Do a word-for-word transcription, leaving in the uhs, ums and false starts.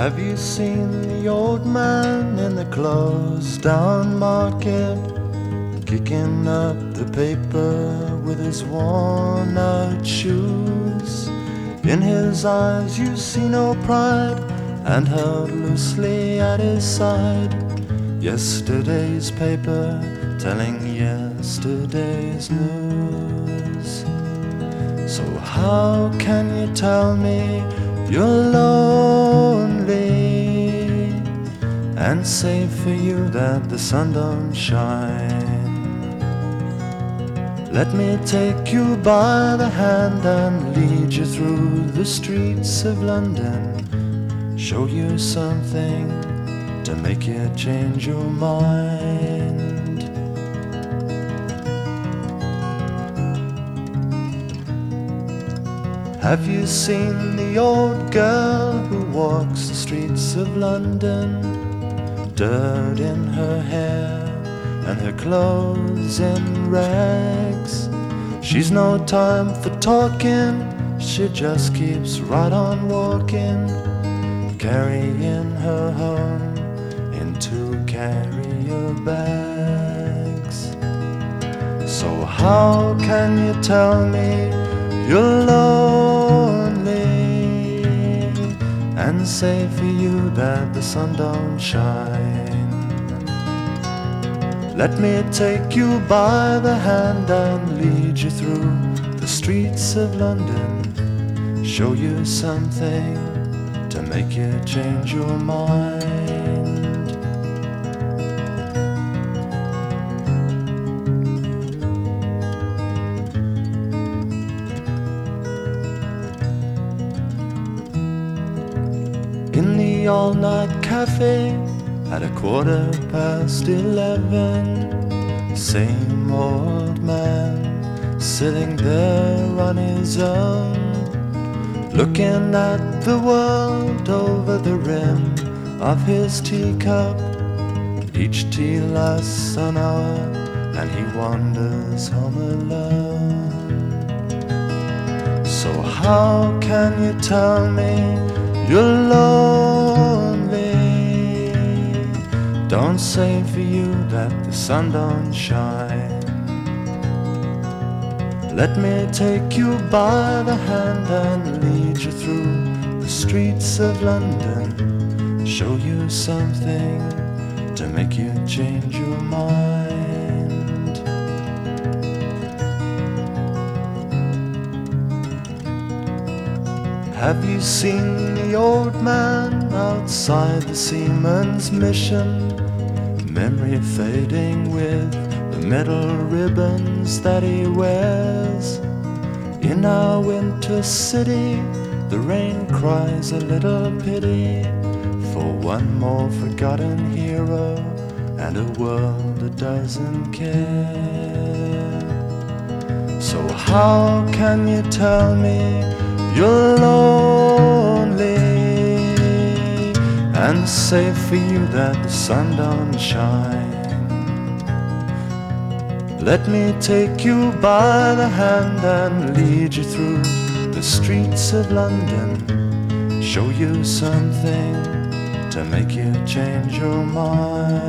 Have you seen the old man in the closed down market, kicking up the paper with his worn out shoes? In his eyes you see no pride, and held loosely at his side, yesterday's paper telling yesterday's news. So how can you tell me you're lonely, and say for you that the sun don't shine? Let me take you by the hand and lead you through the streets of London, show you something to make you change your mind. Have you seen the old girl who walks the streets of London, dirt in her hair and her clothes in rags? She's no time for talking, she just keeps right on walking, carrying her home in two carrier bags. So how can you tell me you're lonely, and say for you that the sun don't shine? Let me take you by the hand and lead you through the streets of London, show you something to make you change your mind. In the all-night cafe at a quarter past eleven, same old man sitting there on his own, looking at the world over the rim of his teacup. Each tea lasts an hour and he wanders home alone. So how can you tell me you're lonely? Don't say for you that the sun don't shine. Let me take you by the hand and lead you through the streets of London, show you something to make you change your mind. Have you seen the old man outside the Seaman's Mission, memory fading with the metal ribbons that he wears? In our winter city, the rain cries a little pity for one more forgotten hero and a world that doesn't care. So how can you tell me you're lonely, and say for you that the sun don't shine? Let me take you by the hand and lead you through the streets of London, show you something to make you change your mind.